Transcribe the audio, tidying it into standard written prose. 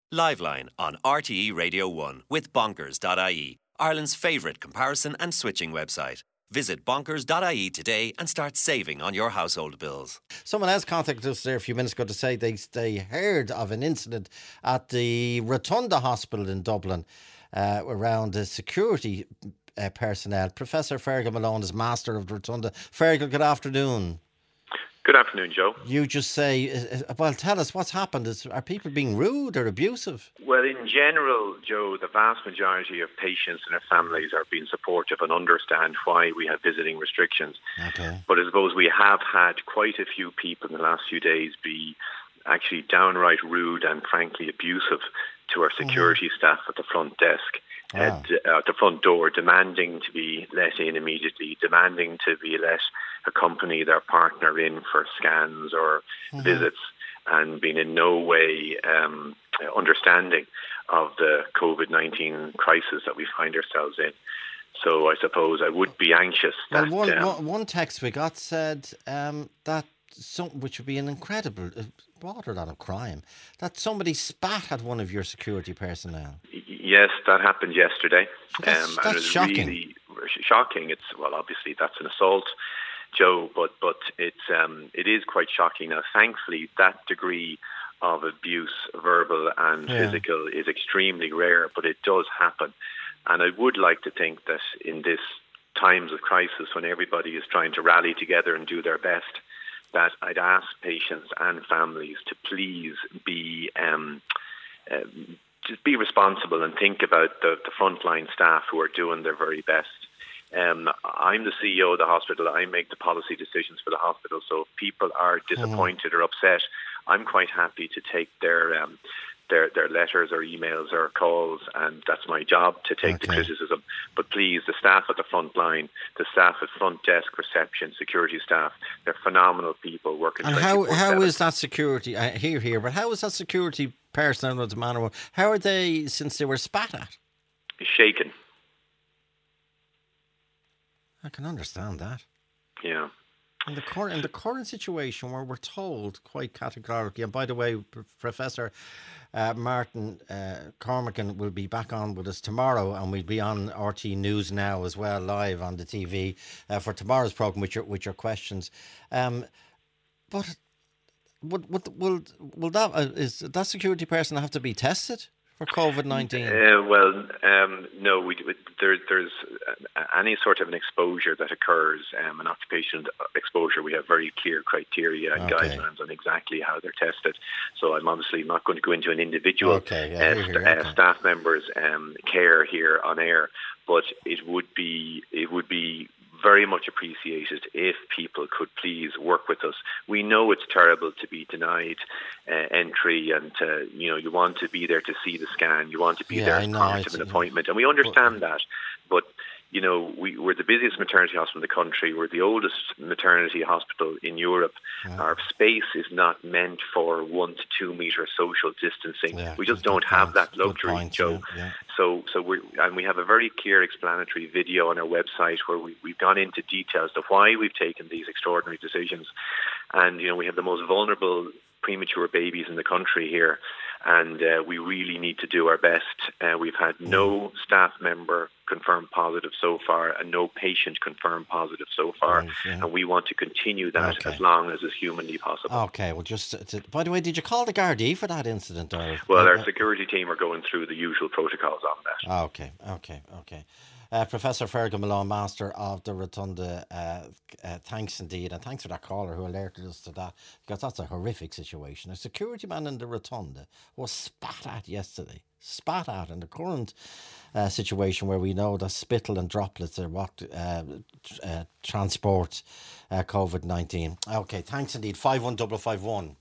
Liveline on RTE Radio 1 with Bonkers.ie, Ireland's favourite comparison and switching website. Visit bonkers.ie today and start saving on your household bills. Someone else contacted us there a few minutes ago to say they heard of an incident at the Rotunda Hospital in Dublin around the security personnel. Professor Fergal Malone is Master of the Rotunda. Fergal, good afternoon. Good afternoon, Joe. You just say, well, tell us what's happened. Are people being rude or abusive? Well, in general, Joe, the vast majority of patients and their families are being supportive and understand why we have visiting restrictions. Okay. But I suppose we have had quite a few people in the last few days be actually downright rude and frankly abusive to our security staff at the front desk. At the front door, demanding to be let in immediately, demanding to be let accompany their partner in for scans or visits, and being in no way understanding of the COVID-19 crisis that we find ourselves in. So I suppose I would be anxious that... Well, one text we got said that which would be an incredible, border than a crime, that somebody spat at one of your security personnel. Yes, that happened yesterday. That's shocking. Really shocking. Obviously that's an assault, Joe, but it is quite shocking. Now, thankfully, that degree of abuse, verbal and physical, is extremely rare, but it does happen. And I would like to think that in this times of crisis, when everybody is trying to rally together and do their best, that I'd ask patients and families to please be just be responsible and think about the frontline staff who are doing their very best. I'm the CEO of the hospital. I make the policy decisions for the hospital. So if people are disappointed or upset, I'm quite happy to take their letters or emails or calls, and that's my job to take the criticism. But please, the staff at the front line, the staff at front desk, reception, security staff, they're phenomenal people working. And how is that security? I hear, but how is that security personnel at the manor? How are they since they were spat at? Shaken. I can understand that. Yeah. In the current situation where we're told quite categorically, and by the way, Professor Martin Cormacan will be back on with us tomorrow, and we'll be on RT News Now as well, live on the TV for tomorrow's programme with your questions. But will that security person have to be tested for COVID-19? No. There's any sort of an exposure that occurs, an occupational exposure. We have very clear criteria and guidelines on exactly how they're tested. So I'm obviously not going to go into an individual staff member's care here on air, but it would be very much appreciated if people could please work with us. We know it's terrible to be denied entry, and you want to be there to see the scan, you want to be there as part of an appointment, and we understand that. But we're the busiest maternity hospital in the country. We're the oldest maternity hospital in Europe. Our space is not meant for 1 to 2 metre social distancing. We just don't have that luxury, Joe. So we have a very clear explanatory video on our website where we've gone into details of why we've taken these extraordinary decisions. And we have the most vulnerable premature babies in the country here, and we really need to do our best. We've had no staff member confirmed positive so far, and no patient confirmed positive so far, and we want to continue that as long as is humanly possible. Okay, well, by the way, did you call the Gardaí for that incident? Well, our security team are going through the usual protocols on that. Okay. Professor Fergal Malone, Master of the Rotunda, thanks indeed, and thanks for that caller who alerted us to that, because that's a horrific situation. A security man in the Rotunda was spat at yesterday. Spat at in the current situation where we know that spittle and droplets are what transport COVID-19. Okay, thanks indeed. 51551.